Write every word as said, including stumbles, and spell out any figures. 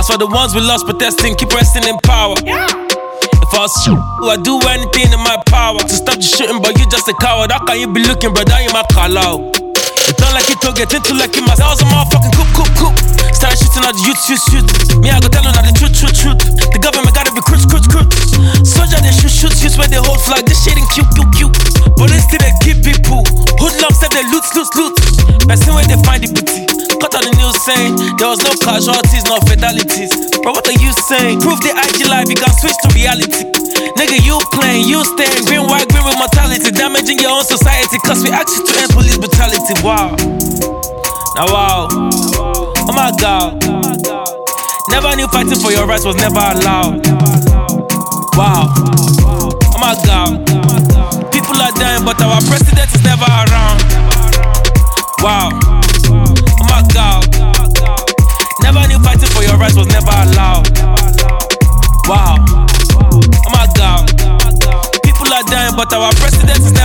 As for the ones we lost protesting, keep resting in power. If I was shoot, I'd do anything in my power to stop the shooting, but you just a coward. How can you be looking, brother? You my call out. It don't like it to get into like it myself. I was a motherfucking coop, coop, coop. Started shooting at the youth, shoot, shoot. Me, I go tell them that the truth, truth, truth. The government gotta be crutch, crutch, crutch. Soldier, they shoot, shoot, shoot. Where they hold flag, this shit ain't cute, cute, cute. But instead they keep people. Hoodlums said they loot, loot, loot. Person where they find the booty. Cut on the news saying there was no casualties, no fatalities. But what are you saying? Prove the I G life, you can switch to reality. Nigga, you playing, you staying. Green, white, green with mortality. Damaging your own society. Cause we ask you to end police brutality. Wow. Now wow. Oh my God. Never knew fighting for your rights was never allowed. Wow. Oh my God. People are dying but our president is never around. Wow. Oh my God. Never knew fighting for your rights was never allowed. Wow. Oh my God. People are dying but our president is never